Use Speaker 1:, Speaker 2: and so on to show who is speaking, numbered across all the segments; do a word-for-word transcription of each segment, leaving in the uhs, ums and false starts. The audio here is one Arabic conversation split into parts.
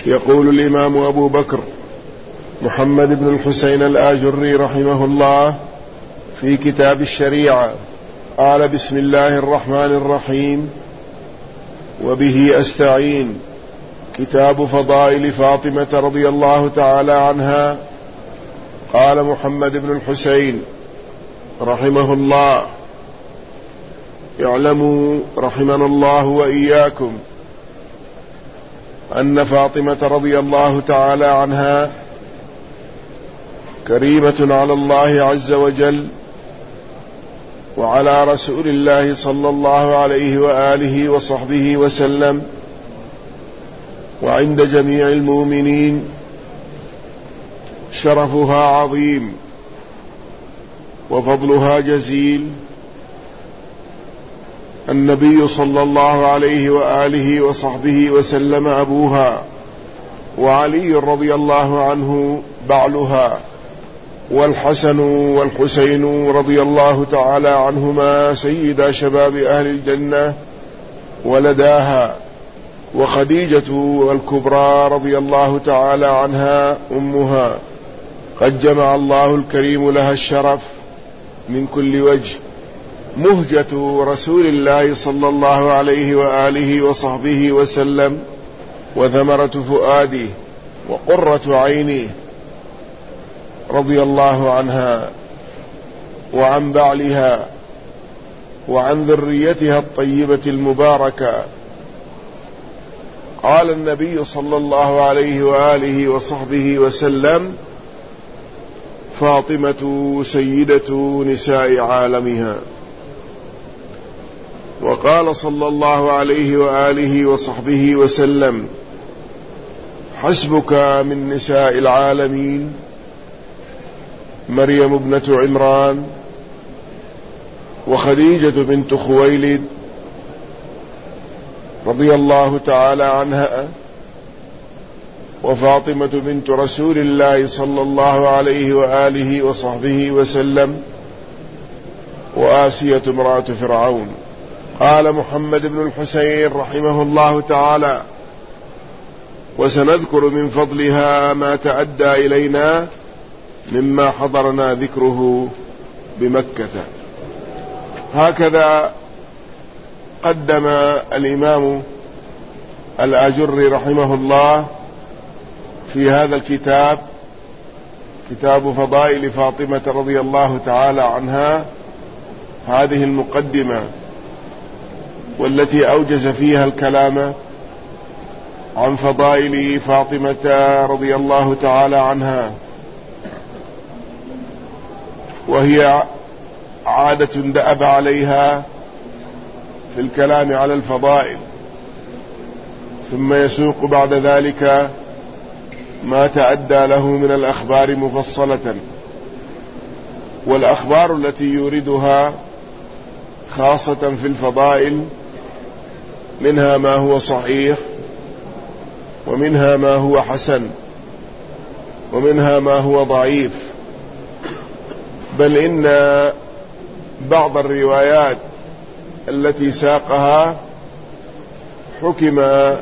Speaker 1: يقول الإمام أبو بكر محمد بن الحسين الآجري رحمه الله في كتاب الشريعة قال: بسم الله الرحمن الرحيم، وبه أستعين. كتاب فضائل فاطمة رضي الله تعالى عنها. قال محمد بن الحسين رحمه الله: اعلموا رحمنا الله وإياكم أن فاطمة رضي الله تعالى عنها كريمة على الله عز وجل وعلى رسول الله صلى الله عليه وآله وصحبه وسلم وعند جميع المؤمنين. شرفها عظيم وفضلها جزيل. النبي صلى الله عليه وآله وصحبه وسلم أبوها، وعلي رضي الله عنه بعلها، والحسن والحسين رضي الله تعالى عنهما سيدا شباب أهل الجنة ولداها، وخديجة الكبرى رضي الله تعالى عنها أمها. قد جمع الله الكريم لها الشرف من كل وجه. مهجة رسول الله صلى الله عليه وآله وصحبه وسلم، وثمرة فؤاده، وقرة عينه رضي الله عنها وعن بعلها وعن ذريتها الطيبة المباركة. قال النبي صلى الله عليه وآله وصحبه وسلم: فاطمة سيدة نساء عالمها. وقال صلى الله عليه وآله وصحبه وسلم: حسبك من نساء العالمين مريم ابنة عمران، وخديجة بنت خويلد رضي الله تعالى عنها، وفاطمة بنت رسول الله صلى الله عليه وآله وصحبه وسلم، وآسية امرأة فرعون. قال محمد بن الحسين رحمه الله تعالى: وسنذكر من فضلها ما تأدى إلينا مما حضرنا ذكره بمكة. هكذا قدم الإمام الآجري رحمه الله في هذا الكتاب، كتاب فضائل فاطمة رضي الله تعالى عنها، هذه المقدمة والتي أوجز فيها الكلام عن فضائل فاطمة رضي الله تعالى عنها. وهي عادة دأب عليها في الكلام على الفضائل، ثم يسوق بعد ذلك ما تأدى له من الأخبار مفصلة. والأخبار التي يوردها خاصة في الفضائل منها ما هو صحيح، ومنها ما هو حسن، ومنها ما هو ضعيف. بل إن بعض الروايات التي ساقها حكم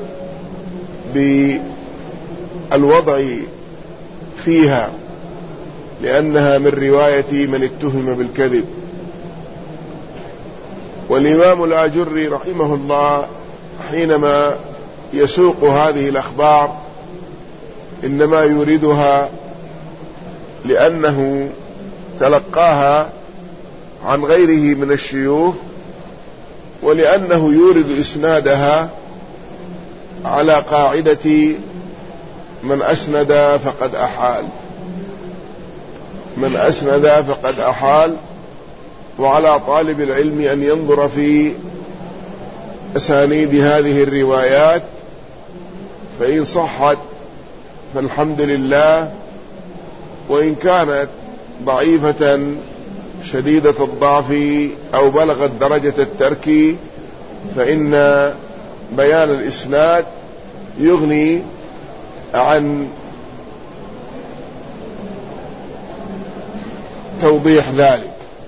Speaker 1: بالوضع فيها لأنها من رواية من اتهم بالكذب. والإمام الآجري رحمه الله حينما يسوق هذه الأخبار إنما يريدها لأنه تلقاها عن غيره من الشيوخ، ولأنه يورد إسنادها على قاعدة من أسند فقد أحال، من أسند فقد أحال. وعلى طالب العلم أن ينظر في أسانيد هذه الروايات، فإن صحت فالحمد لله، وإن كانت ضعيفة شديدة الضعف أو بلغت درجة الترك فإن بيان الإسناد يغني عن توضيح ذلك.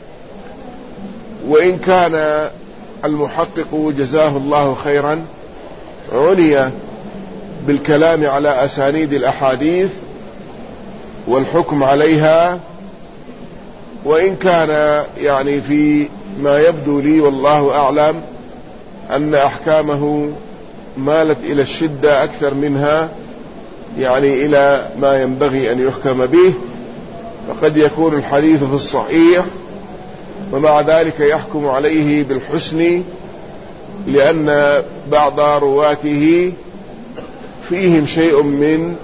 Speaker 1: وإن كان المحقق جزاه الله خيرا عني بالكلام على أسانيد الأحاديث والحكم عليها، وإن كان يعني في ما يبدو لي والله أعلم أن أحكامه مالت إلى الشدة أكثر منها يعني إلى ما ينبغي أن يحكم به، فقد يكون الحديث في الصحيح ومع ذلك يحكم عليه بالحسن لأن بعض رواته فيهم شيء من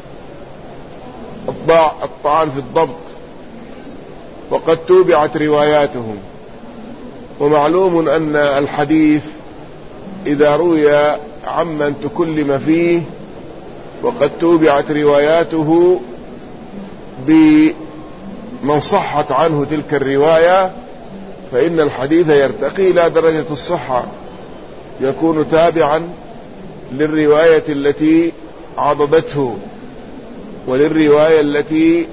Speaker 1: الطعن في الضبط وقد توبعت رواياتهم. ومعلوم أن الحديث إذا روي عمن تكلم فيه وقد توبعت رواياته بمن صحت عنه تلك الرواية فإن الحديث يرتقي إلى درجة الصحة، يكون تابعا للرواية التي عضدته وللرواية التي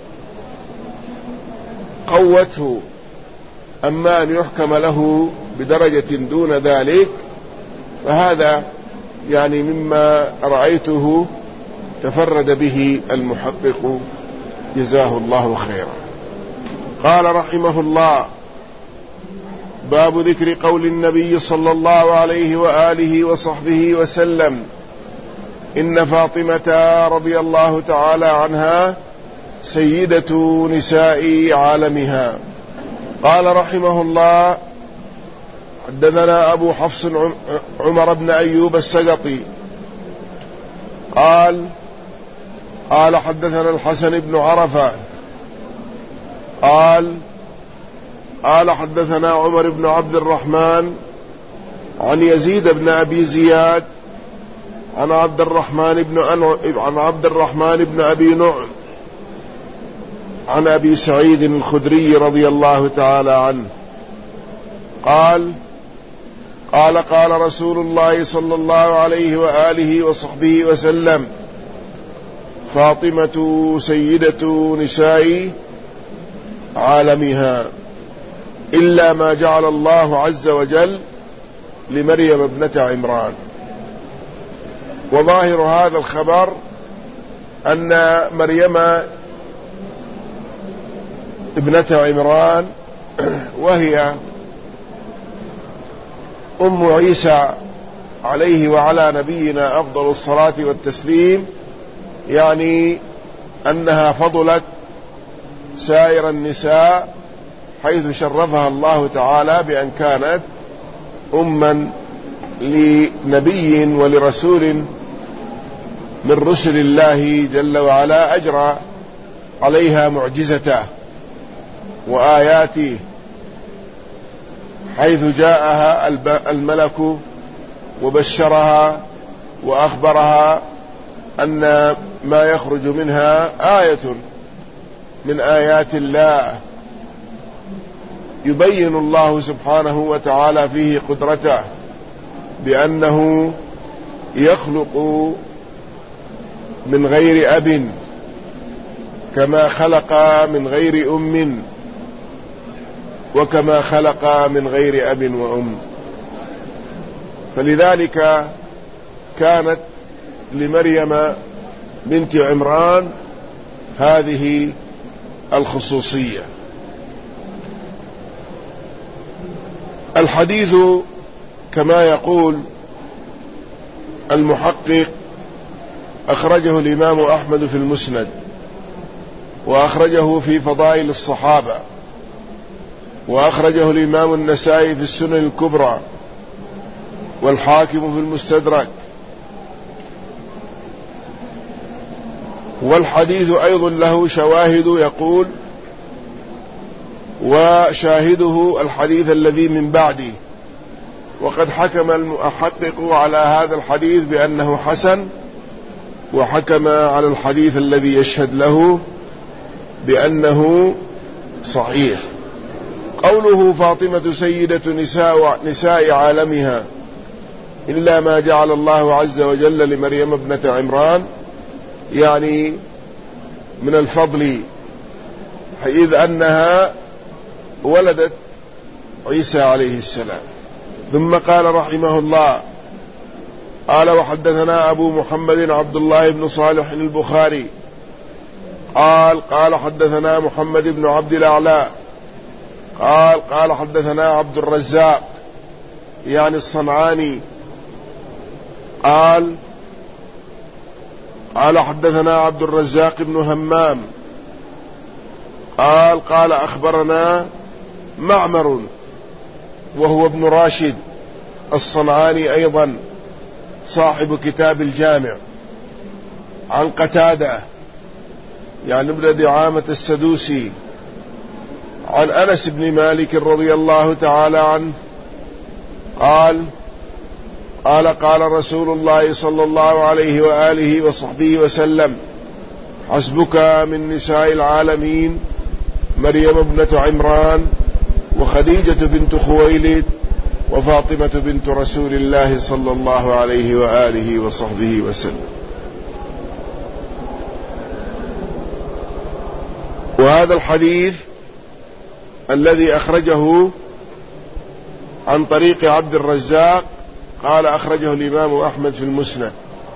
Speaker 1: قوته. أما أن يحكم له بدرجة دون ذلك فهذا يعني مما رأيته تفرد به المحقق جزاه الله خيرا. قال رحمه الله: باب ذكر قول النبي صلى الله عليه وآله وصحبه وسلم: إن فاطمة رضي الله تعالى عنها سيدة نساء عالمها. قال رحمه الله: حدثنا أبو حفص عمر بن أيوب السقطي قال قال حدثنا الحسن بن عرفة قال قال حدثنا عمر بن عبد الرحمن عن يزيد بن أبي زياد عن عبد الرحمن بن عن عبد الرحمن بن أبي نعم عن أبي سعيد الخدري رضي الله تعالى عنه قال قال قال رسول الله صلى الله عليه وآله وصحبه وسلم: فاطمة سيدة نساء عالمها إلا ما جعل الله عز وجل لمريم ابنة عمران. وظاهر هذا الخبر أن مريم ابنة عمران وهي أم عيسى عليه وعلى نبينا أفضل الصلاة والتسليم، يعني أنها فضلت سائر النساء حيث شرفها الله تعالى بأن كانت أما لنبي ولرسول من رسل الله جل وعلا أجرى عليها معجزته وآياته، حيث جاءها الملك وبشرها وأخبرها أن ما يخرج منها آية من آيات الله يبين الله سبحانه وتعالى فيه قدرته بأنه يخلق من غير أب كما خلق من غير أم وكما خلق من غير أب وأم. فلذلك كانت لمريم بنت عمران هذه الخصوصية. الحديث كما يقول المحقق أخرجه الإمام أحمد في المسند، وأخرجه في فضائل الصحابة، وأخرجه الإمام النسائي في السنن الكبرى، والحاكم في المستدرك. والحديث أيضا له شواهد، يقول: وشاهده الحديث الذي من بعده. وقد حكم المحقق على هذا الحديث بأنه حسن، وحكم على الحديث الذي يشهد له بأنه صحيح. قوله: فاطمة سيدة نساء, نساء عالمها إلا ما جعل الله عز وجل لمريم ابنة عمران، يعني من الفضل، إذ أنها ولدت عيسى عليه السلام. ثم قال رحمه الله: قال وحدثنا أبو محمد عبد الله بن صالح البخاري قال قال حدثنا محمد بن عبد الأعلى قال قال حدثنا عبد الرزاق يعني الصنعاني قال قال حدثنا عبد الرزاق بن همام قال قال أخبرنا معمر وهو ابن راشد الصنعاني أيضا صاحب كتاب الجامع عن قتادة يعني ابن دعامة السدوسي عن أنس بن مالك رضي الله تعالى عنه قال قال قال رسول الله صلى الله عليه وآله وصحبه وسلم حسبك من نساء العالمين مريم ابنة عمران وخديجة بنت خويلد وفاطمة بنت رسول الله صلى الله عليه وآله وصحبه وسلم. وهذا الحديث الذي أخرجه عن طريق عبد الرزاق قال أخرجه الإمام أحمد في المسند،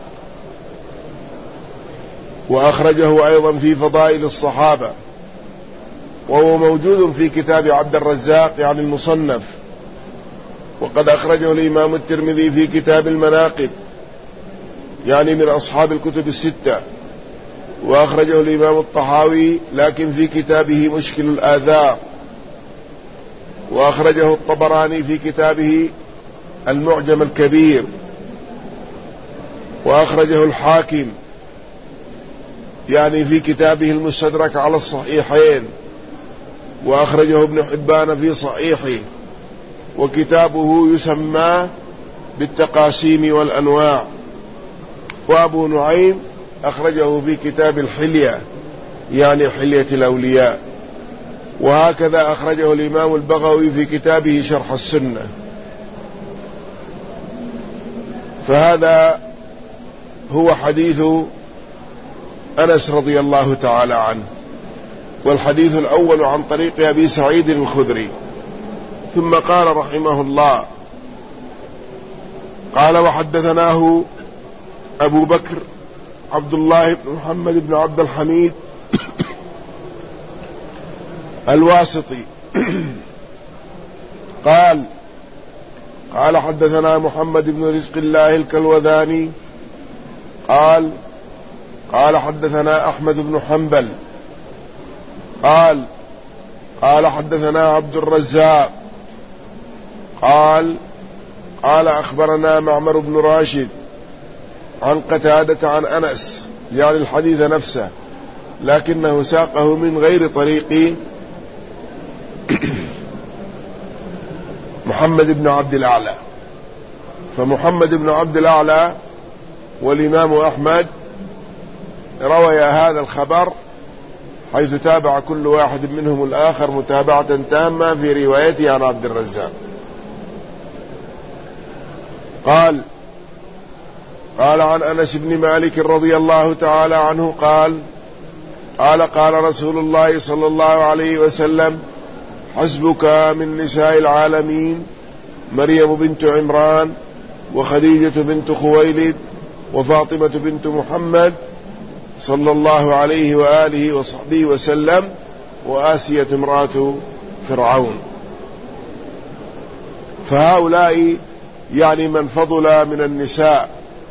Speaker 1: وأخرجه أيضا في فضائل الصحابة، وهو موجود في كتاب عبد الرزاق يعني المصنف، وقد أخرجه الإمام الترمذي في كتاب المناقب يعني من أصحاب الكتب الستة، وأخرجه الإمام الطحاوي لكن في كتابه مشكل الآثار، وأخرجه الطبراني في كتابه المعجم الكبير، وأخرجه الحاكم يعني في كتابه المستدرك على الصحيحين، وأخرجه ابن حبان في صحيحه، وكتابه يسمى بالتقاسيم والأنواع. وأبو نعيم أخرجه في كتاب الحلية يعني حلية الأولياء، وهكذا أخرجه الإمام البغوي في كتابه شرح السنة. فهذا هو حديث أنس رضي الله تعالى عنه. والحديث الأول عن طريق أبي سعيد الخدري. ثم قال رحمه الله قال وحدثناه أبو بكر عبد الله بن محمد بن عبد الحميد الواسطي قال قال حدثنا محمد بن رزق الله الكلوذاني قال قال حدثنا أحمد بن حنبل قال قال حدثنا عبد الرزاق قال قال أخبرنا معمر بن راشد عن قتادة عن أنس يعني الحديث نفسه، لكنه ساقه من غير طريق محمد بن عبد الأعلى. فمحمد بن عبد الأعلى والإمام أحمد روي هذا الخبر حيث تابع كل واحد منهم الآخر متابعة تامة في روايته عن عبد الرزاق. قال قال عن أنس بن مالك رضي الله تعالى عنه قال قال قال رسول الله صلى الله عليه وسلم حسبك من نساء العالمين مريم بنت عمران وخديجة بنت خويلد وفاطمة بنت محمد صلى الله عليه وآله وصحبه وسلم وآسية امرأة فرعون. فهؤلاء يعني من فضل من النساء،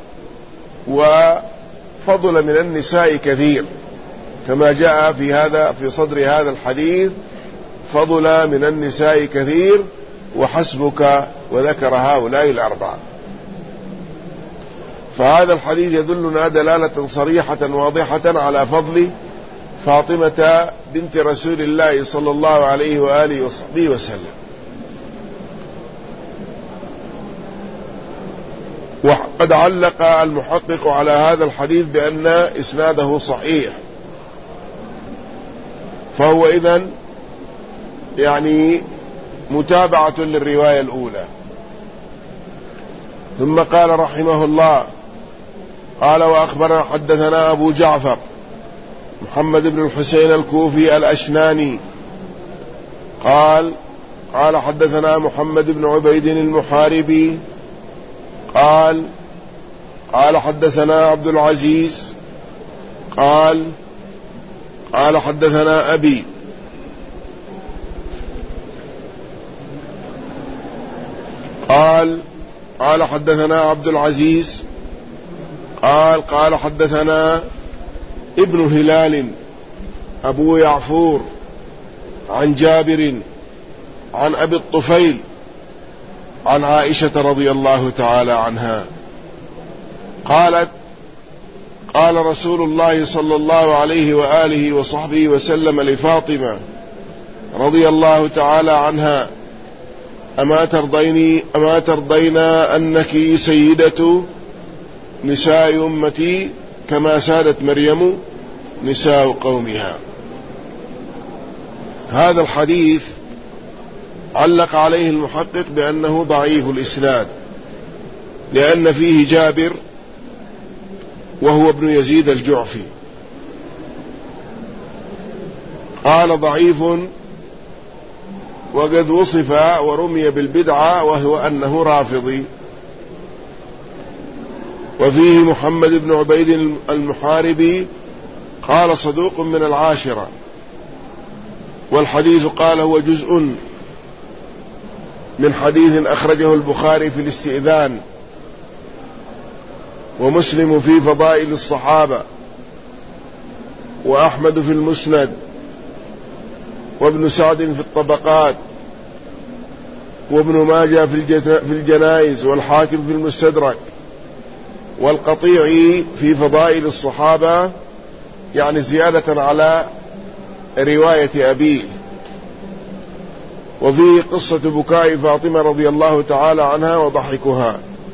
Speaker 1: وفضل من النساء كثير كما جاء في هذا في صدر هذا الحديث، فضل من النساء كثير وحسبك، وذكر هؤلاء الأربعة. فهذا الحديث يدلنا دلالة صريحة واضحة على فضل فاطمة بنت رسول الله صلى الله عليه وآله وصحبه وسلم. وقد علق المحقق على هذا الحديث بأن إسناده صحيح، فهو إذن يعني متابعة للرواية الأولى. ثم قال رحمه الله قال وأخبرنا حدثنا أبو جعفر محمد بن الحسين الكوفي الأشناني قال قال حدثنا محمد بن عبيد المحاربي قال قال حدثنا عبد العزيز قال قال حدثنا أبي قال قال حدثنا عبد العزيز قال قال حدثنا ابن هلال أبو يعفور عن جابر عن أبي الطفيل عن عائشة رضي الله تعالى عنها قالت قال رسول الله صلى الله عليه وآله وصحبه وسلم لفاطمة رضي الله تعالى عنها أما ترضين أما ترضين أنك سيدة نساء أمتي كما سادت مريم نساء قومها. هذا الحديث علق عليه المحقق بأنه ضعيف الإسناد، لأن فيه جابر وهو ابن يزيد الجعفي. قال ضعيف وقد وصف ورمي بالبدعة وهو أنه رافضي. وفيه محمد بن عبيد المحاربي قال صدوق من العاشرة، والحديث قال هو جزء من حديث أخرجه البخاري في الاستئذان، ومسلم في فضائل الصحابة، وأحمد في المسند، وابن سعد في الطبقات، وابن ماجه في الجنائز، والحاكم في المستدرك، والقطيعي في فضائل الصحابة، يعني زيادة على رواية أبيه. وفيه قصة بكاء فاطمة رضي الله تعالى عنها وضحكها.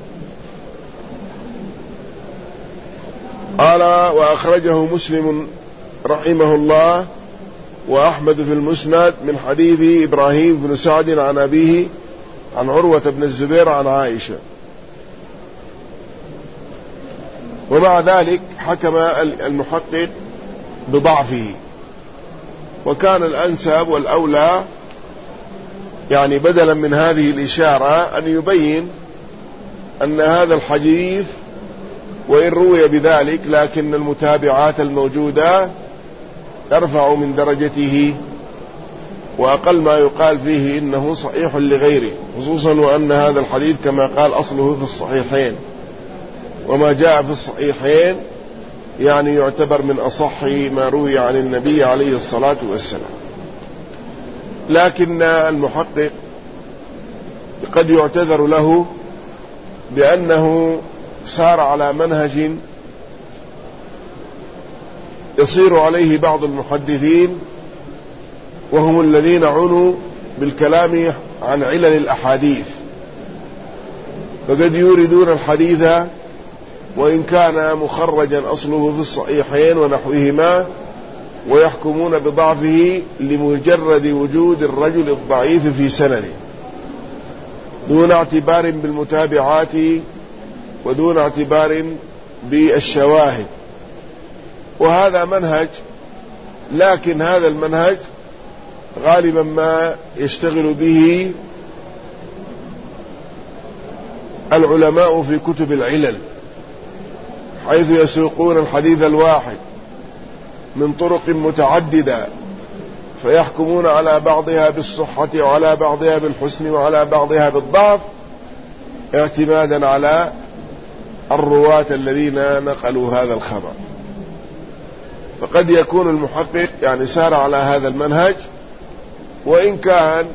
Speaker 1: قال وأخرجه مسلم رحمه الله وأحمد في المسند من حديث إبراهيم بن سعد عن أبيه عن عروة بن الزبير عن عائشة. ومع ذلك حكم المحقق بضعفه، وكان الأنسب والأولى يعني بدلا من هذه الإشارة أن يبين أن هذا الحديث وإن روي بذلك لكن المتابعات الموجودة ترفع من درجته، وأقل ما يقال فيه إنه صحيح لغيره، خصوصا وأن هذا الحديث كما قال أصله في الصحيحين، وما جاء في الصحيحين يعني يعتبر من أصح ما روي عن النبي عليه الصلاة والسلام. لكن المحقق قد يعتذر له بأنه سار على منهج يصير عليه بعض المحدثين، وهم الذين عنوا بالكلام عن علل الأحاديث، فقد يوردون الحديث وإن كان مخرجا أصله في الصحيحين ونحوهما، ويحكمون بضعفه لمجرد وجود الرجل الضعيف في سنده دون اعتبار بالمتابعات ودون اعتبار بالشواهد. وهذا منهج، لكن هذا المنهج غالبا ما يشتغل به العلماء في كتب العلل، حيث يسوقون الحديث الواحد من طرق متعددة، فيحكمون على بعضها بالصحة وعلى بعضها بالحسن وعلى بعضها بالضعف، اعتمادا على الرواة الذين نقلوا هذا الخبر. فقد يكون المحقق يعني سار على هذا المنهج، وإن كان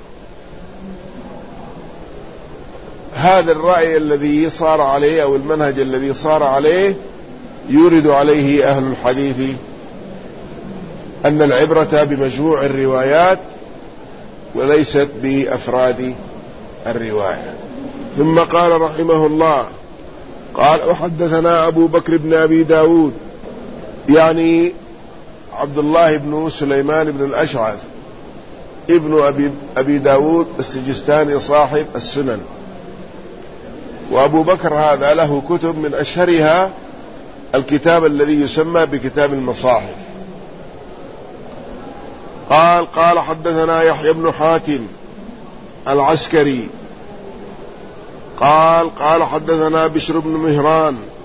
Speaker 1: هذا الرأي الذي صار عليه أو المنهج الذي صار عليه يورد عليه أهل الحديث أن العبرة بمجموع الروايات وليست بأفراد الرواية. ثم قال رحمه الله قال وحدثنا أبو بكر بن أبي داود، يعني عبد الله بن سليمان بن الأشعث ابن أبي, أبي داود السجستاني صاحب السنن. وأبو بكر هذا له كتب من أشهرها الكتاب الذي يسمى بكتاب المصاحف. قال قال حدثنا يحيى بن حاتم العسكري قال قال حدثنا بشر بن مهران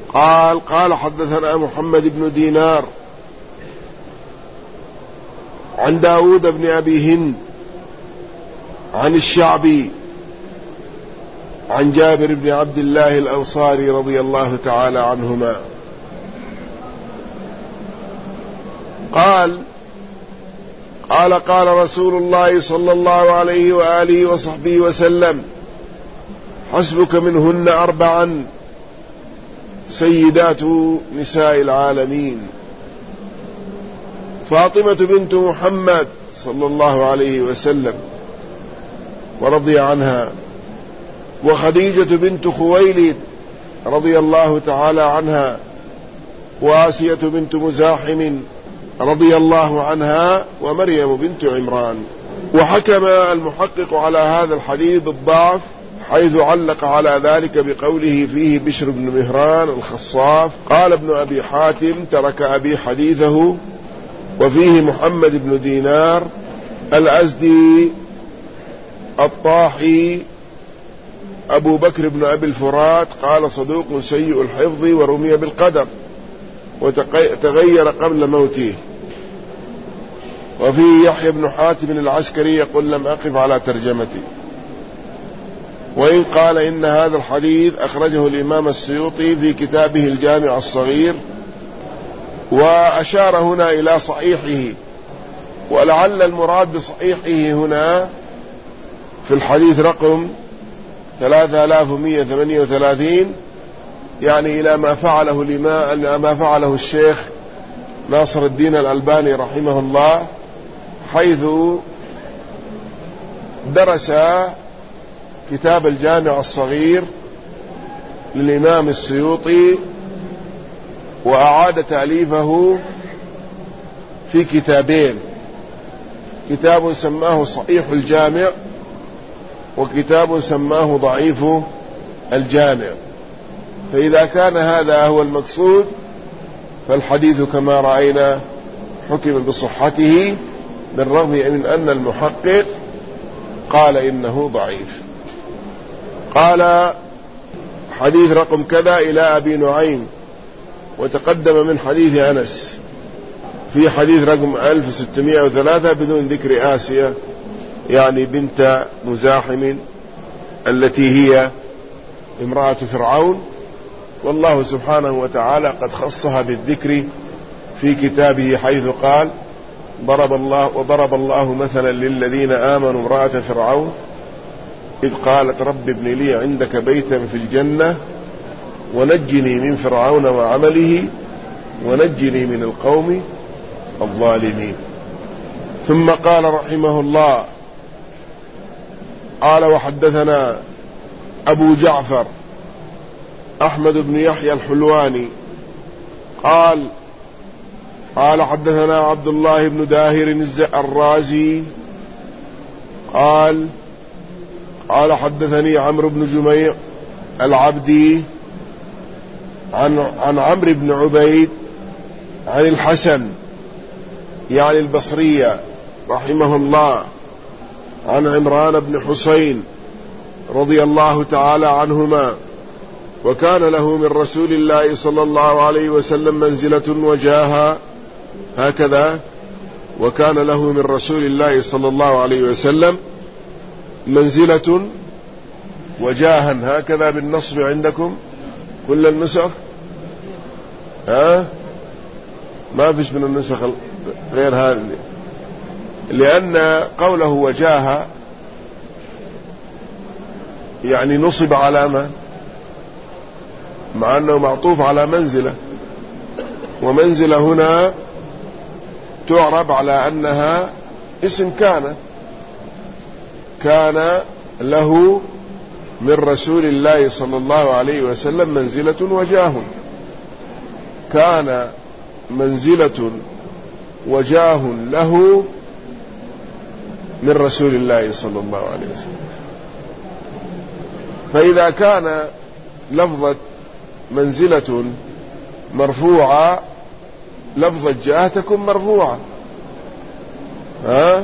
Speaker 1: قال قال حدثنا محمد بن دينار عن داود بن أبي هند عن الشعبي عن جابر بن عبد الله الأنصاري رضي الله تعالى عنهما قال قال قال رسول الله صلى الله عليه وآله وصحبه وسلم: حسبك منهن أربعا سيدات نساء العالمين: فاطمة بنت محمد صلى الله عليه وسلم ورضي عنها، وخديجة بنت خويلد رضي الله تعالى عنها، وآسية بنت مزاحم رضي الله عنها، ومريم بنت عمران. وحكم المحقق على هذا الحديث بالضعف، حيث علق على ذلك بقوله: فيه بشر بن مهران الخصاف. قال ابن أبي حاتم: ترك أبي حديثه. وفيه محمد بن دينار الأزدي الطاحي أبو بكر بن أبي الفرات، قال: صدوق سيء الحفظ ورمي بالقدر وتغير قبل موته. وفيه يحيى بن حاتم العسكري يقول: لم أقف على ترجمتي. وإن قال إن هذا الحديث أخرجه الإمام السيوطي في كتابه الجامع الصغير، وأشار هنا إلى صحيحه، ولعل المراد بصحيحه هنا في الحديث رقم ثلاثة آلاف ومئة وثمانية وثلاثين، يعني إلى ما فعله الإمام ما فعله الشيخ ناصر الدين الألباني رحمه الله، حيث درس كتاب الجامع الصغير للإمام السيوطي وأعاد تأليفه في كتابين: كتاب سماه صحيح الجامع، وكتاب سماه ضعيف الجامع. فإذا كان هذا هو المقصود، فالحديث كما رأينا حكم بصحته، بالرغم من أن المحقق قال إنه ضعيف. قال: حديث رقم كذا إلى أبي نعيم، وتقدم من حديث أنس في حديث رقم ألف وستمائة وثلاثة بدون ذكر آسيا، يعني بنت مزاحم التي هي امرأة فرعون، والله سبحانه وتعالى قد خصها بالذكر في كتابه، حيث قال: ضرب الله وضرب الله مثلا للذين آمنوا امرأة فرعون إذ قالت رب ابن لي عندك بيتا في الجنة ونجني من فرعون وعمله ونجني من القوم الظالمين. ثم قال رحمه الله: قال: وحدثنا أبو جعفر أحمد بن يحيى الحلواني قال قال حدثنا عبد الله بن داهر الرازي قال قال حدثني عمرو بن جميع العبدي عن عن عمرو بن عبيد عن الحسن يعني البصرية رحمه الله عن عمران بن حسين رضي الله تعالى عنهما: وكان له من رسول الله صلى الله عليه وسلم منزلة وجاها هكذا وكان له من رسول الله صلى الله عليه وسلم منزلة وجاها هكذا بالنصب عندكم كل النسخ؟ ها ما فيش من النسخ غير هذه، لأن قوله وجاها يعني نصب علامة مع أنه معطوف على منزلة، ومنزلة هنا تعرب على أنها اسم كان كان له من رسول الله صلى الله عليه وسلم منزلة وجاه، كان منزلة وجاه له من رسول الله صلى الله عليه وسلم. فإذا كان لفظة منزلة مرفوعة لفظة جاه تكون مرفوعة، ها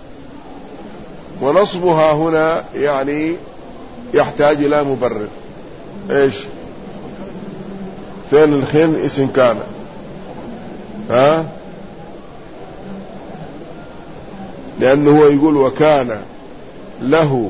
Speaker 1: ونصبها هنا يعني يحتاج إلى مبرر. إيش فين الخين اسم كان؟ ها؟ لأنه هو يقول وكان له،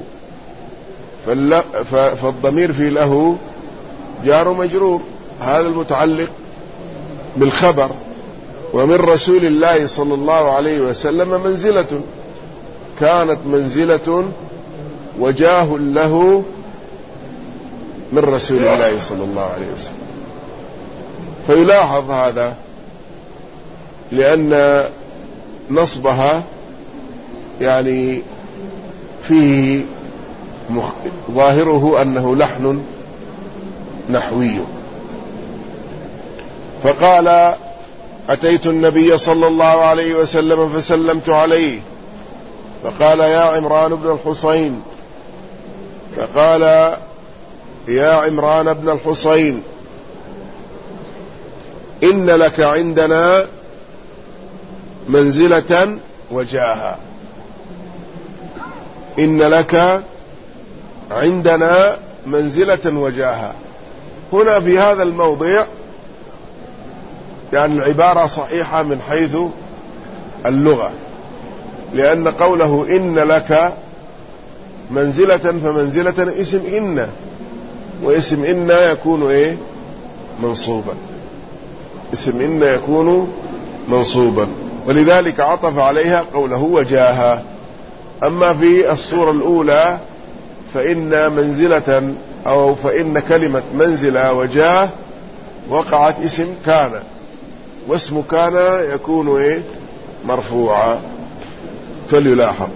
Speaker 1: فالضمير في له جار مجرور، هذا المتعلق بالخبر. ومن رسول الله صلى الله عليه وسلم منزلة، كانت منزلة وجاه له من رسول الله صلى الله عليه وسلم. فيلاحظ هذا لأن نصبها يعني فيه مخ... ظاهره أنه لحن نحوي. فقال أتيت النبي صلى الله عليه وسلم فسلمت عليه، فقال يا عمران بن الحصين، فقال يا عمران بن الحصين إن لك عندنا منزلة وجاها. إن لك عندنا منزلة وجاها. هنا في هذا الموضع يعني العبارة صحيحة من حيث اللغة، لأن قوله إن لك منزلة فمنزلة اسم إن، واسم إن يكون إيه؟ منصوبا. اسم إن يكون منصوبا، ولذلك عطف عليها قوله وجاها. أما في الصورة الأولى فإن منزلة أو فإن كلمة منزلة وجاه وقعت اسم كان، واسم كان يكون إيه؟ مرفوعا. فليلاحظ.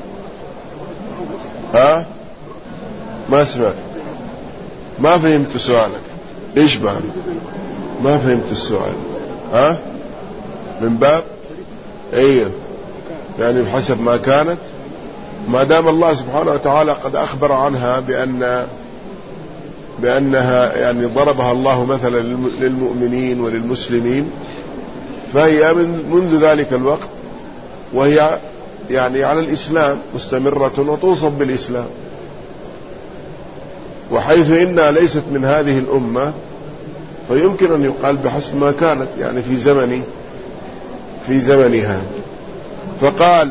Speaker 1: ها؟ ما سمعت، ما فهمت سؤالك. إيش بقى؟ ما فهمت السؤال. ها؟ من باب ايه يعني بحسب ما كانت، ما دام الله سبحانه وتعالى قد أخبر عنها بأن بأنها يعني ضربها الله مثلا للمؤمنين وللمسلمين، فهي من منذ ذلك الوقت وهي يعني على الإسلام مستمرة وتوصف بالإسلام. وحيث إنها ليست من هذه الأمة فيمكن أن يقال بحسب ما كانت يعني في زمن في زمنها. فقال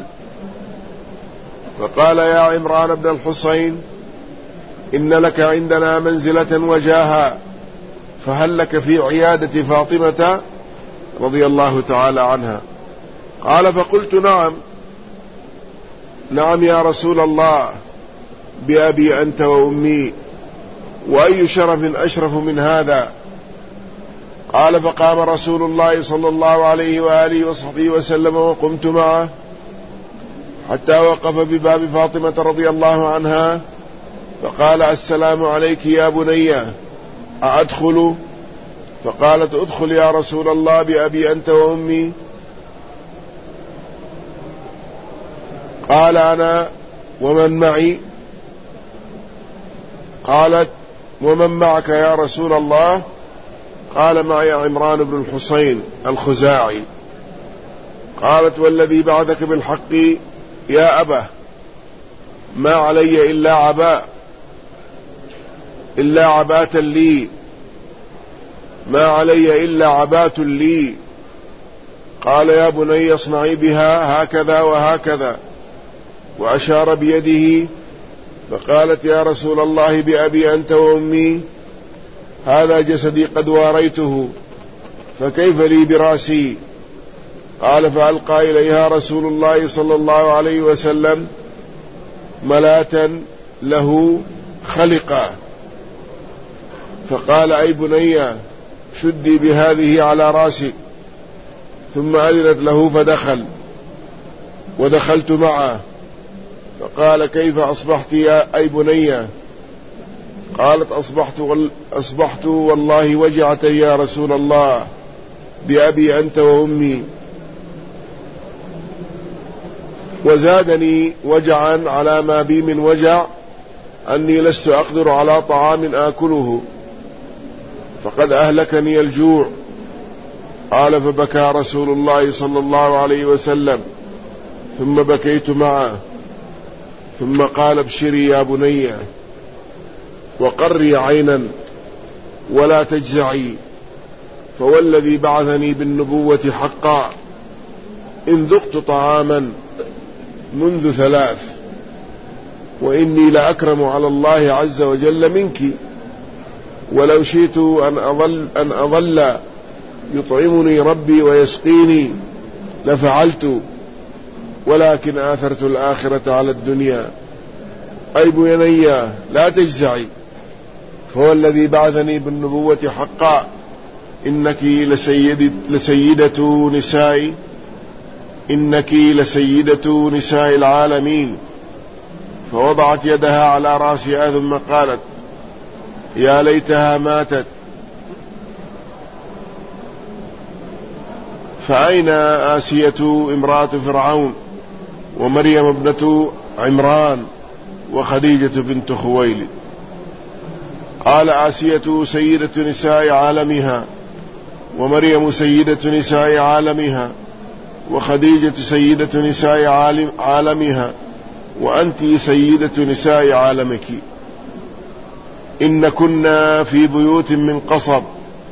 Speaker 1: فقال يا عمران بن الحصين إن لك عندنا منزلة وجاها، فهل لك في عيادة فاطمة رضي الله تعالى عنها؟ قال فقلت نعم نعم يا رسول الله، بأبي أنت وأمي، وأي شرف أشرف من هذا؟ قال فقام رسول الله صلى الله عليه وآله وصحبه وسلم وقمت معه حتى وقف بباب فاطمة رضي الله عنها، فقال السلام عليك يا بني، أأدخل؟ فقالت ادخل يا رسول الله بأبي أنت وأمي. قال أنا ومن معي؟ قالت ومن معك يا رسول الله؟ قال معي عمران بن الحصين الخزاعي. قالت والذي بعثك بالحق يا أبا ما علي إلا عباء إلا عباة لي ما علي إلا عباة لي. قال يا بني اصنعي بها هكذا وهكذا، وأشار بيده. فقالت يا رسول الله بأبي أنت وأمي، هذا جسدي قد واريته، فكيف لي برأسي؟ قال فألقى إليها رسول الله صلى الله عليه وسلم ملاة له خلقا، فقال أي بني شدي بهذه على رأسي. ثم أذنت له فدخل ودخلت معه، فقال كيف أصبحت يا أي بني؟ قالت أصبحت, وال... أصبحت والله وجعت يا رسول الله، بأبي أنت وأمي، وزادني وجعا على ما بي من وجع أني لست أقدر على طعام آكله، فقد أهلكني الجوع. قال فبكى رسول الله صلى الله عليه وسلم، ثم بكيت معه، ثم قال ابشري يا بني وقري عينا ولا تجزعي، فوالذي بعثني بالنبوة حقا إن ذقت طعاما منذ ثلاث، وإني لأكرم على الله عز وجل منك، ولو شئت أن أظل, أن أظل يطعمني ربي ويسقيني لفعلت، ولكن آثرت الآخرة على الدنيا. أي بنيا لا تجزعي، فوالذي بعثني بالنبوة حقا إنك لسيد لسيدة نساء إنك لسيدة نساء العالمين. فوضعت يدها على رأسها ثم قالت: يا ليتها ماتت، فأين آسية امرأة فرعون ومريم ابنة عمران وخديجة بنت خويلد؟ قال: آسية سيدة نساء عالمها، ومريم سيدة نساء عالمها، وخديجة سيدة نساء عالمها، وأنت سيدة نساء عالمك. إن كنا في بيوت من قصب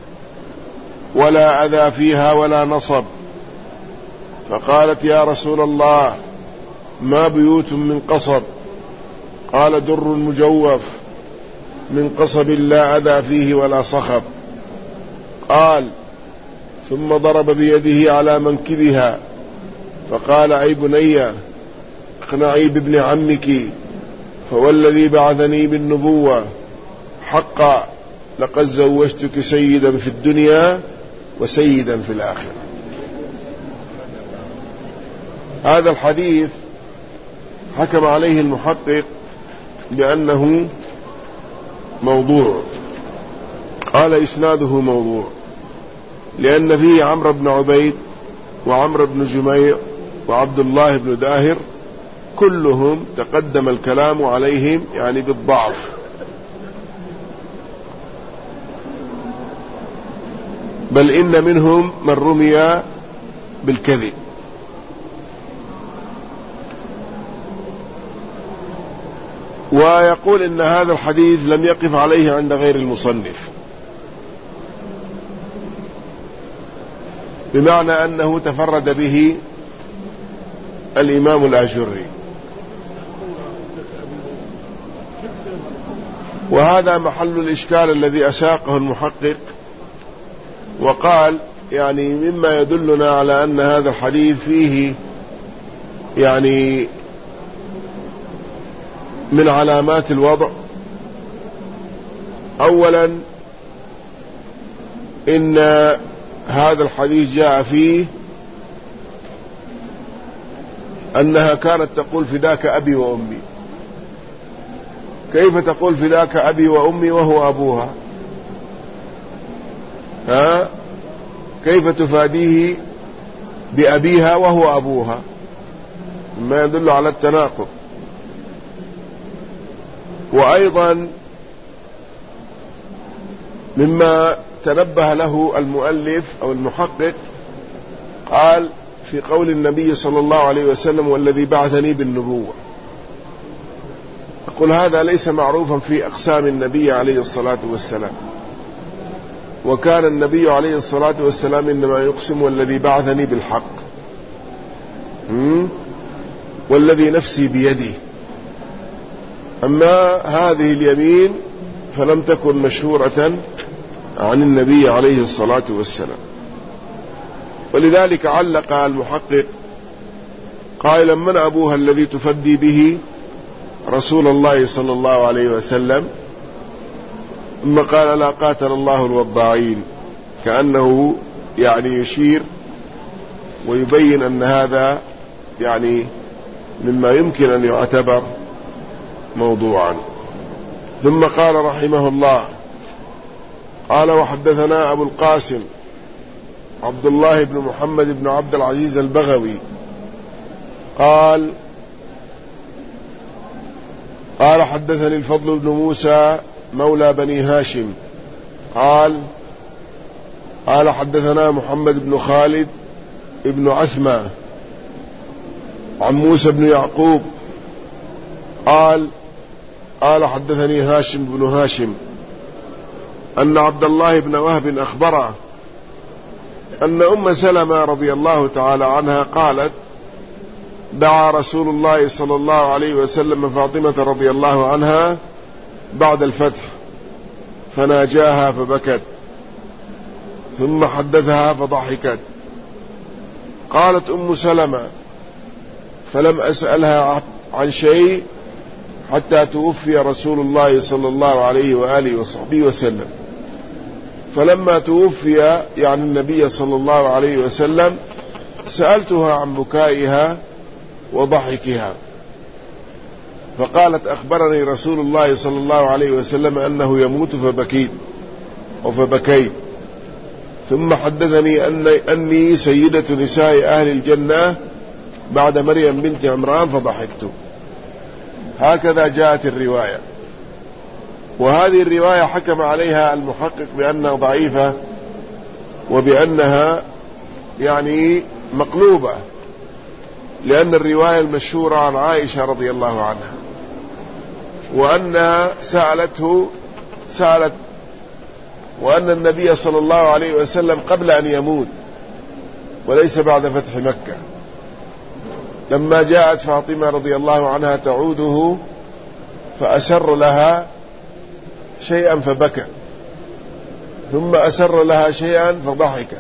Speaker 1: ولا أذى فيها ولا نصب. فقالت: يا رسول الله، ما بيوت من قصب؟ قال: در مجوف من قصب لا أذى فيه ولا صخب. قال: ثم ضرب بيده على منكبها فقال: أي بني، اقنعي بابن عمك، فوالذي بعثني بالنبوة حقا لقد زوجتك سيدا في الدنيا وسيدا في الآخرة. هذا الحديث حكم عليه المحقق بأنه موضوع، قال: إسناده موضوع، لأن فيه عمرو بن عبيد وعمرو بن جميع وعبد الله بن داهر، كلهم تقدم الكلام عليهم يعني بالضعف. بل إن منهم من رمي بالكذب. ويقول إن هذا الحديث لم يقف عليه عند غير المصنف، بمعنى أنه تفرد به الإمام الآجري، وهذا محل الإشكال الذي أساقه المحقق، وقال يعني مما يدلنا على أن هذا الحديث فيه يعني من علامات الوضع. أولا إن هذا الحديث جاء فيه أنها كانت تقول: فداك أبي وأمي. كيف تقول فداك أبي وأمي وهو أبوها؟ ها؟ كيف تفاديه بأبيها وهو أبوها؟ ما يدل على التناقض. وأيضا مما تنبه له المؤلف أو المحقق، قال في قول النبي صلى الله عليه وسلم: والذي بعثني بالنبوة. أقول هذا ليس معروفا في أقسام النبي عليه الصلاة والسلام، وكان النبي عليه الصلاة والسلام إنما يقسم: والذي بعثني بالحق، والذي نفسي بيده. أما هذه اليمين فلم تكن مشهورة عن النبي عليه الصلاة والسلام، ولذلك علق المحقق قائلا: من أبوها الذي تفدي به رسول الله صلى الله عليه وسلم؟ ثم قال: لا قاتل الله الوضاعين، كأنه يعني يشير ويبين أن هذا يعني مما يمكن أن يعتبر موضوعا. ثم قال رحمه الله: قال: وحدثنا أبو القاسم عبد الله بن محمد بن عبد العزيز البغوي قال قال حدثني الفضل بن موسى مولى بني هاشم قال قال حدثنا محمد بن خالد ابن عثمة عن موسى بن يعقوب قال قال حدثني هاشم بن هاشم أن عبد الله بن وهب أخبره أن أم سلمة رضي الله تعالى عنها قالت: دعا رسول الله صلى الله عليه وسلم فاطمة رضي الله عنها بعد الفتح فناجاها فبكت، ثم حدثها فضحكت. قالت أم سلمة: فلم أسألها عن شيء حتى توفي رسول الله صلى الله عليه وآله وصحبه وسلم، فلما توفي يعني النبي صلى الله عليه وسلم سألتها عن بكائها وضحكها، فقالت: أخبرني رسول الله صلى الله عليه وسلم أنه يموت فبكيت وفبكيت، ثم حدثني أن أني سيدة نساء أهل الجنة بعد مريم بنت عمران فضحكت. هكذا جاءت الرواية، وهذه الرواية حكم عليها المحقق بأنها ضعيفة وبأنها يعني مقلوبة، لأن الرواية المشهورة عن عائشة رضي الله عنها وأنها سألته سألت وأن النبي صلى الله عليه وسلم قبل أن يموت وليس بعد فتح مكة، لما جاءت فاطمة رضي الله عنها تعوده فأسر لها شيئا فبكى، ثم أسر لها شيئا فضحكت،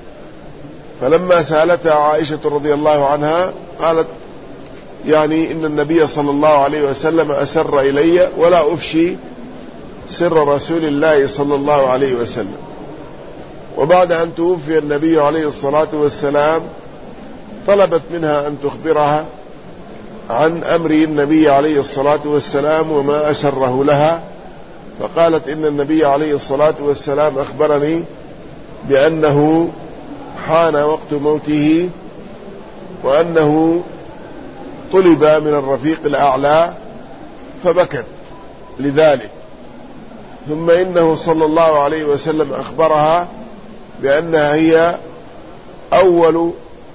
Speaker 1: فلما سألتها عائشة رضي الله عنها قالت: يعني إن النبي صلى الله عليه وسلم أسر إلي ولا أفشي سر رسول الله صلى الله عليه وسلم. وبعد أن توفي النبي عليه الصلاة والسلام طلبت منها أن تخبرها عن أمر النبي عليه الصلاة والسلام وما أسره لها، فقالت: إن النبي عليه الصلاة والسلام أخبرني بأنه حان وقت موته وأنه طلب من الرفيق الأعلى فبكت لذلك، ثم إنه صلى الله عليه وسلم أخبرها بأنها هي أول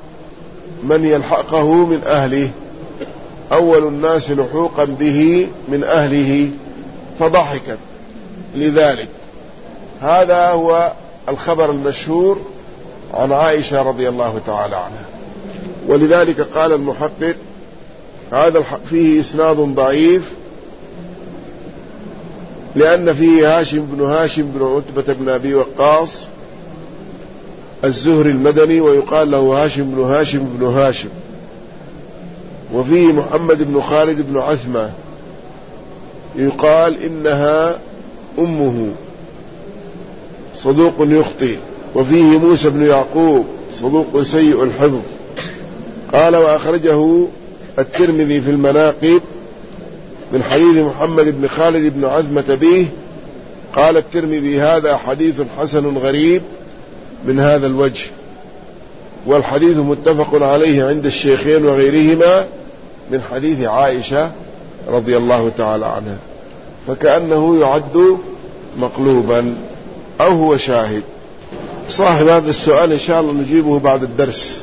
Speaker 1: من يلحقه من أهله، أول الناس لحوقا به من أهله، فضحكت لذلك. هذا هو الخبر المشهور عن عائشة رضي الله تعالى عنها، ولذلك قال المحقق: هذا فيه إسناد ضعيف، لأن فيه هاشم بن هاشم بن عتبة بن أبي وقاص الزهري المدني، ويقال له هاشم بن هاشم بن هاشم، وفيه محمد بن خالد بن عثمة يقال إنها أمه صدوق يخطئ، وفيه موسى بن يعقوب صدوق سيء الحفظ. قال: وأخرجه الترمذي في المناقب من حديث محمد بن خالد بن عثمة به. قال الترمذي: هذا حديث حسن غريب من هذا الوجه، والحديث متفق عليه عند الشيخين وغيرهما من حديث عائشة رضي الله تعالى عنها، فكأنه يعد مقلوبا أو هو شاهد. صاحب هذا السؤال إن شاء الله نجيبه بعد الدرس،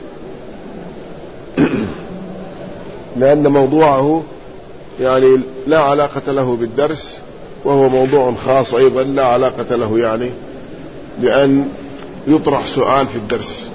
Speaker 1: لأن موضوعه يعني لا علاقة له بالدرس، وهو موضوع خاص أيضا لا علاقة له يعني بأن يطرح سؤال في الدرس.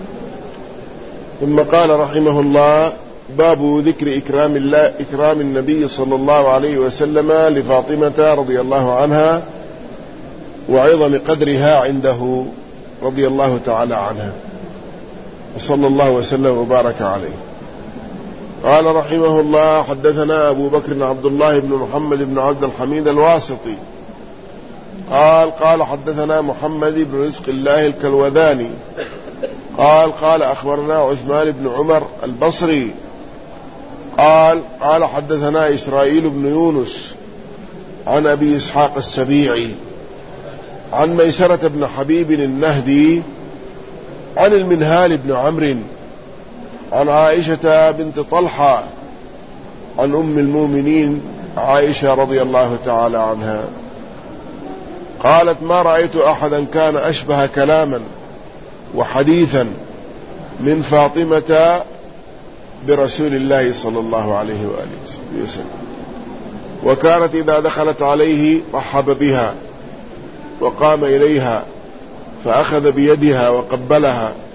Speaker 1: ثم قال رحمه الله: باب ذكر إكرام الله إكرام النبي صلى الله عليه وسلم لفاطمة رضي الله عنها وعظم قدرها عنده رضي الله تعالى عنها، وصلى الله وسلم وبارك عليه. قال رحمه الله: حدثنا أبو بكر عبد الله بن محمد بن عبد الحميد الواسطي قال قال حدثنا محمد بن رزق الله الكلوذاني قال قال أخبرنا عثمان بن عمر البصري قال قال حدثنا إسرائيل بن يونس عن أبي إسحاق السبيعي عن ميسرة بن حبيب النهدي عن المنهال بن عمرو عن عائشة بنت طلحة عن أم المؤمنين عائشة رضي الله تعالى عنها قالت: ما رأيت أحدا كان أشبه كلاما وحديثا من فاطمة برسول الله صلى الله عليه وآله وسلم، وكانت إذا دخلت عليه رحب بها وقام إليها فأخذ بيدها وقبلها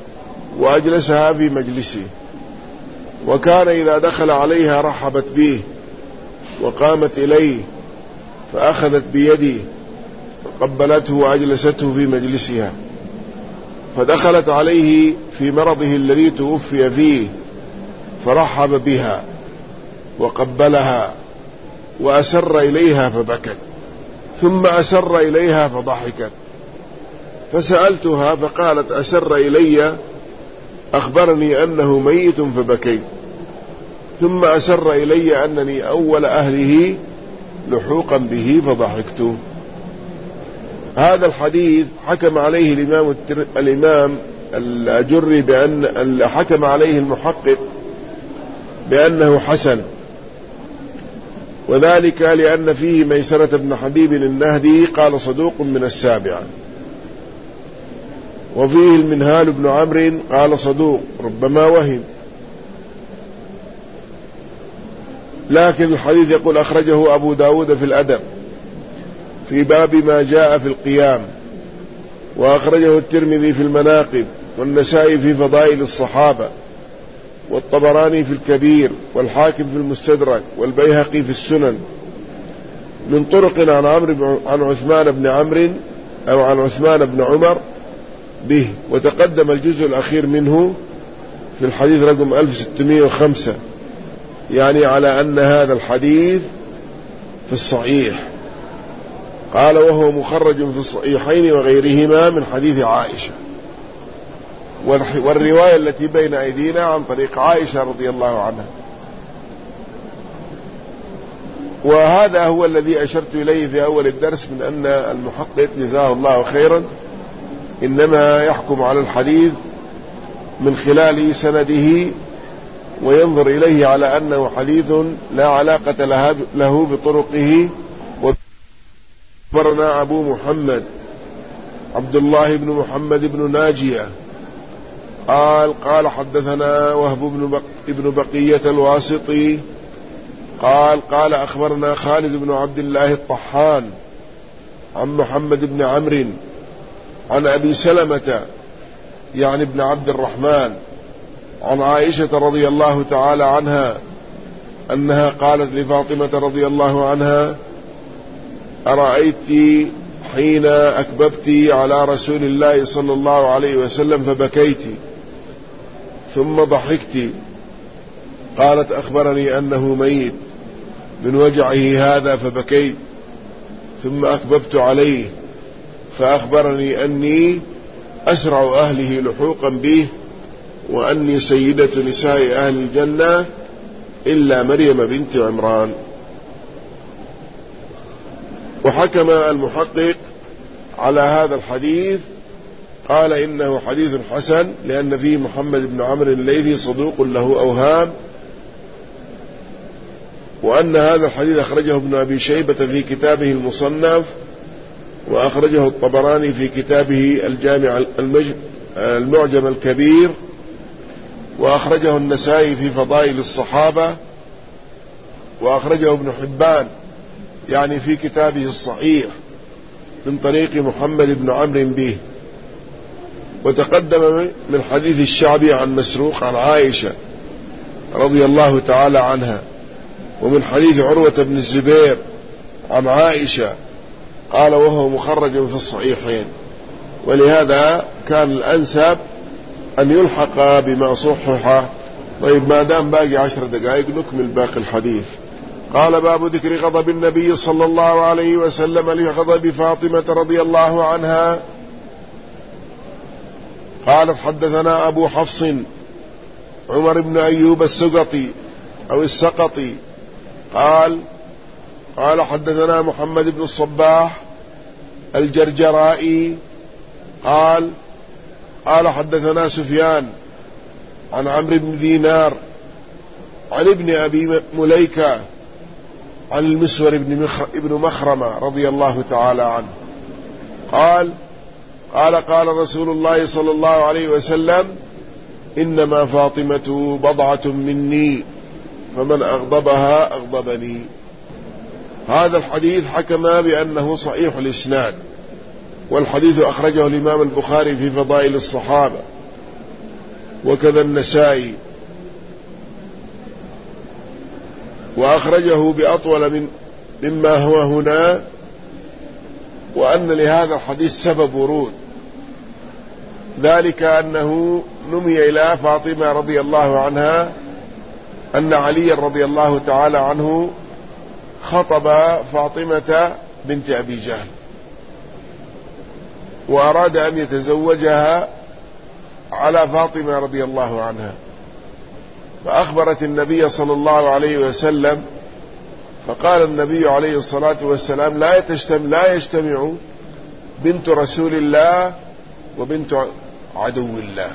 Speaker 1: وأجلسها في مجلسه، وكان إذا دخل عليها رحبت به وقامت إليه فأخذت بيده فقبلته وأجلسته في مجلسها، فدخلت عليه في مرضه الذي توفي فيه فرحب بها وقبلها وأسر إليها فبكت، ثم أسر إليها فضحكت، فسألتها فقالت أسر إلي أخبرني أنه ميت فبكيت، ثم أسر إلي أنني أول أهله لحوقا به فضحكت. هذا الحديث حكم عليه الإمام, التر... الإمام الأجري بأن حكم عليه المحقق بأنه حسن، وذلك لأن فيه ميسرة بن حبيب النهدي قال صدوق من السابعة، وفيه المنهال بن عمرو قال صدوق ربما وهم، لكن الحديث يقول أخرجه أبو داود في الأدب في باب ما جاء في القيام، وأخرجه الترمذي في المناقب، والنسائي في فضائل الصحابة، والطبراني في الكبير، والحاكم في المستدرك، والبيهقي في السنن، من طرق عن عمرو عن عثمان بن عمرو أو عن عثمان بن عمر به، وتقدم الجزء الأخير منه في الحديث رقم ألف وستمائة وخمسة، يعني على أن هذا الحديث في الصحيح. قال وهو مخرج في الصحيحين وغيرهما من حديث عائشة، والرواية التي بين أيدينا عن طريق عائشة رضي الله عنها، وهذا هو الذي أشرت إليه في أول الدرس من أن المحقق جزاه الله خيرا إنما يحكم على الحديث من خلال سنده وينظر إليه على أنه حديث لا علاقة له بطرقه. وأخبرنا أبو محمد عبد الله بن محمد بن ناجية قال قال حدثنا وهب بن, بق بن بقية الواسطي قال قال أخبرنا خالد بن عبد الله الطحان عن محمد بن عمرو عن أبي سلمة يعني ابن عبد الرحمن عن عائشة رضي الله تعالى عنها أنها قالت لفاطمة رضي الله عنها أرأيت حين أكببت على رسول الله صلى الله عليه وسلم فبكيت ثم ضحكت؟ قالت أخبرني أنه ميت من وجعه هذا فبكيت، ثم أكببت عليه فأخبرني أني أسرع أهله لحوقا به وأني سيدة نساء أهل الجنة إلا مريم بنت عمران. وحكم المحقق على هذا الحديث قال إنه حديث حسن لأن فيه محمد بن عمرو الليثي صدوق له أوهام، وأن هذا الحديث أخرجه ابن أبي شيبة في كتابه المصنف، وأخرجه الطبراني في كتابه الجامع المعجم الكبير، وأخرجه النسائي في فضائل الصحابة، وأخرجه ابن حبان يعني في كتابه الصحيح من طريق محمد بن عمرو به. وتقدم من حديث الشعبي عن مسروق عن عائشة رضي الله تعالى عنها، ومن حديث عروة بن الزبير عن عائشة قال وهو مخرج في الصحيحين، ولهذا كان الأنسب أن يلحق بما صححه. طيب ما دام باقي عشر دقائق نكمل باقي الحديث. قال باب ذكر غضب النبي صلى الله عليه وسلم لغضب فاطمة رضي الله عنها. قالت حدثنا أبو حفص عمر بن أيوب السقطي أو السقطي قال قال حدثنا محمد بن الصباح الجرجرائي قال قال حدثنا سفيان عن عمرو بن دينار عن ابن أبي مليكة عن المسور بن مخرمة رضي الله تعالى عنه قال قال قال رسول الله صلى الله عليه وسلم إنما فاطمة بضعة مني فمن أغضبها أغضبني. هذا الحديث حكم بأنه صحيح الإسناد، والحديث أخرجه الإمام البخاري في فضائل الصحابة، وكذا النسائي، وأخرجه بأطول من مما هو هنا، وأن لهذا الحديث سبب ورود، ذلك أنه نمي إلى فاطمة رضي الله عنها أن علي رضي الله تعالى عنه خطب فاطمة بنت أبي جهل وأراد أن يتزوجها على فاطمة رضي الله عنها، فأخبرت النبي صلى الله عليه وسلم، فقال النبي عليه الصلاة والسلام لا يجتمع, لا يجتمع بنت رسول الله وبنت عدو الله.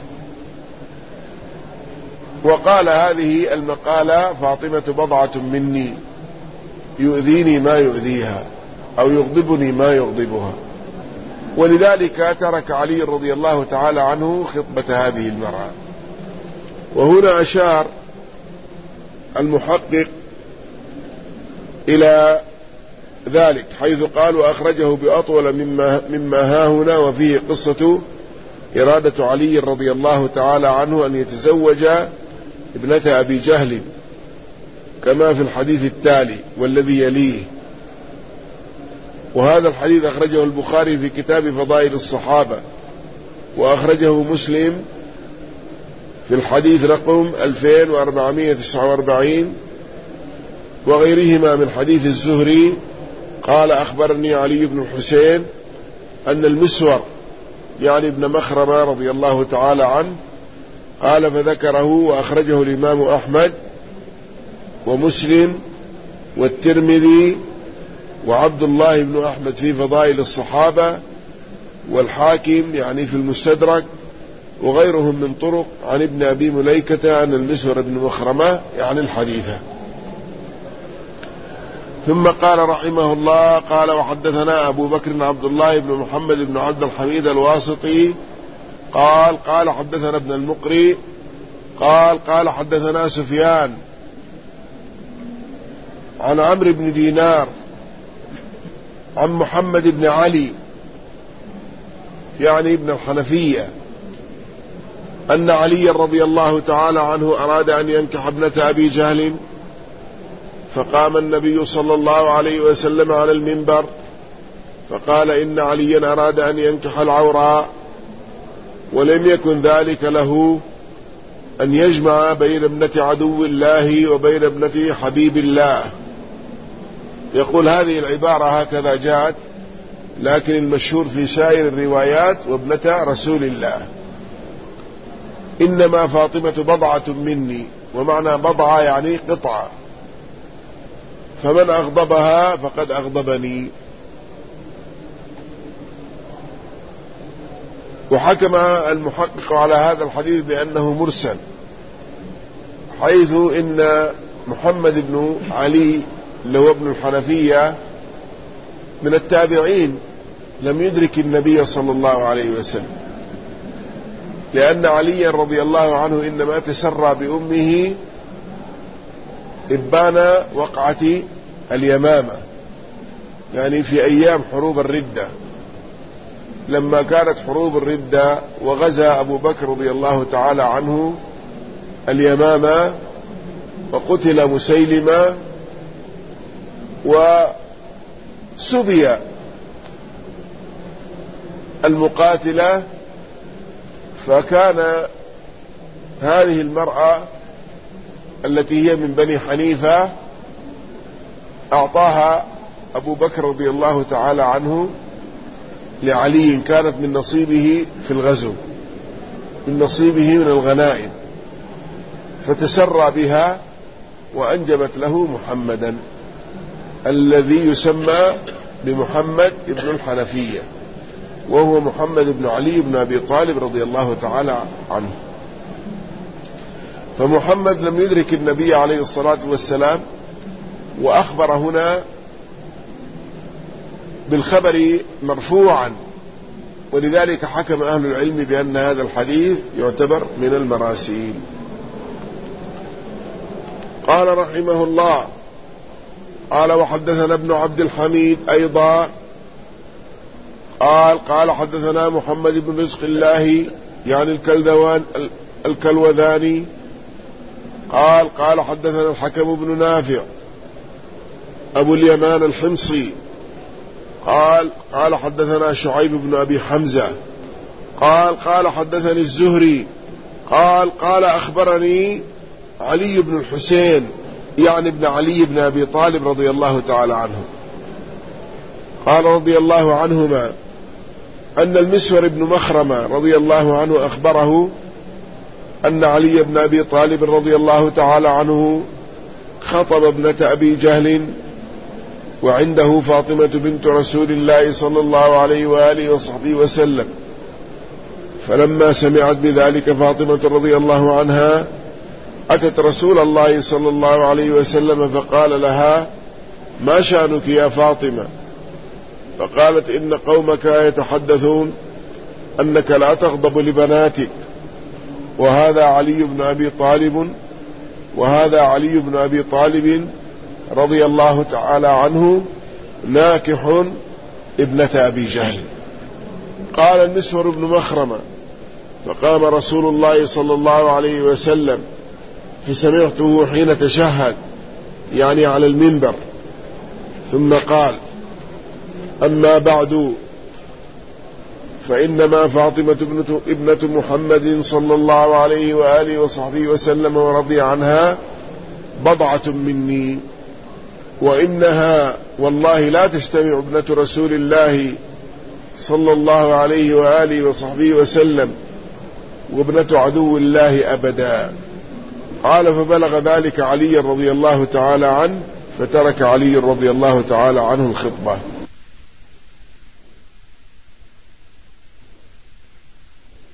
Speaker 1: وقال هذه المقالة فاطمة بضعة مني يؤذيني ما يؤذيها أو يغضبني ما يغضبها، ولذلك ترك علي رضي الله تعالى عنه خطبة هذه المرأة. وهنا أشار المحقق إلى ذلك حيث قال وأخرجه بأطول مما, مما ها هنا، وفيه قصة إرادة علي رضي الله تعالى عنه أن يتزوج ابنة أبي جهل كما في الحديث التالي والذي يليه. وهذا الحديث أخرجه البخاري في كتاب فضائل الصحابة، وأخرجه مسلم في الحديث رقم ألفين وأربعمائة وتسعة وأربعين وغيرهما من حديث الزهري قال أخبرني علي بن الحسين أن المسور يعني ابن مخرمة رضي الله تعالى عنه قال فذكره، وأخرجه الإمام أحمد ومسلم والترمذي وعبد الله بن أحمد في فضائل الصحابة والحاكم يعني في المستدرك وغيرهم من طرق عن ابن أبي مليكة أن المسور بن مخرمة يعني الحديثة. ثم قال رحمه الله قال وحدثنا أبو بكر عبد الله بن محمد بن عبد الحميد الواسطي قال قال حدثنا ابن المقري قال قال حدثنا سفيان عن عمرو بن دينار عن محمد بن علي يعني ابن الحنفية أن علي رضي الله تعالى عنه أراد أن ينكح ابنة أبي جهل، فقام النبي صلى الله عليه وسلم على المنبر فقال إن عليا أراد أن ينكح العوراء، ولم يكن ذلك له أن يجمع بين ابنة عدو الله وبين ابنة حبيب الله. يقول هذه العبارة هكذا جاءت، لكن المشهور في سائر الروايات وابنة رسول الله. إنما فاطمة بضعة مني، ومعنى بضعة يعني قطعة، فمن أغضبها فقد أغضبني. وحكم المحقق على هذا الحديث بأنه مرسل، حيث إن محمد بن علي اللي هو ابن الحنفية من التابعين لم يدرك النبي صلى الله عليه وسلم، لأن علي رضي الله عنه إنما تسرى بأمه إبان وقعة اليمامة، يعني في أيام حروب الردة، لما كانت حروب الردة وغزا أبو بكر رضي الله تعالى عنه اليمامة وقتل مسيلمة وسبي المقاتلة، فكان هذه المرأة التي هي من بني حنيفة أعطاها أبو بكر رضي الله تعالى عنه لعلي، كانت من نصيبه في الغزو، من نصيبه من الغنائم، فتسرى بها وأنجبت له محمدا الذي يسمى بمحمد ابن الحنفية، وهو محمد بن علي بن أبي طالب رضي الله تعالى عنه. فمحمد لم يدرك النبي عليه الصلاة والسلام، وأخبر هنا بالخبر مرفوعا، ولذلك حكم أهل العلم بأن هذا الحديث يعتبر من المراسيل. قال رحمه الله قال وحدثنا ابن عبد الحميد أيضا قال قال حدثنا محمد بن رزق الله يعني الكلدوان الكلوذاني قال قال حدثنا الحكم بن نافع أبو اليمان الحمصي قال قال حدثنا شعيب بن أبي حمزة قال قال حدثني الزهري قال قال أخبرني علي بن الحسين يعني ابن علي بن أبي طالب رضي الله تعالى عنه قال رضي الله عنهما أن المسور بن مخرمة رضي الله عنه أخبره أن علي بن أبي طالب رضي الله تعالى عنه خطب ابنة أبي جهل وعنده فاطمة بنت رسول الله صلى الله عليه وآله وصحبه وسلم، فلما سمعت بذلك فاطمة رضي الله عنها أتت رسول الله صلى الله عليه وسلم فقال لها: ما شأنك يا فاطمة؟ فقالت: إن قومك يتحدثون أنك لا تغضب لبناتك، وهذا علي بن أبي طالب وهذا علي بن أبي طالب رضي الله تعالى عنه ناكح ابنة أبي جهل. قال المسور بن مخرمة: فقام رسول الله صلى الله عليه وسلم فسمعته حين تشهد يعني على المنبر، ثم قال: أما بعد، فإنما فاطمة ابنة محمد صلى الله عليه وآله وصحبه وسلم ورضي عنها بضعة مني، وإنها والله لا تجتمع ابنة رسول الله صلى الله عليه وآله وصحبه وسلم وابنة عدو الله أبدا. قال: فبلغ ذلك علي رضي الله تعالى عنه فترك علي رضي الله تعالى عنه الخطبة.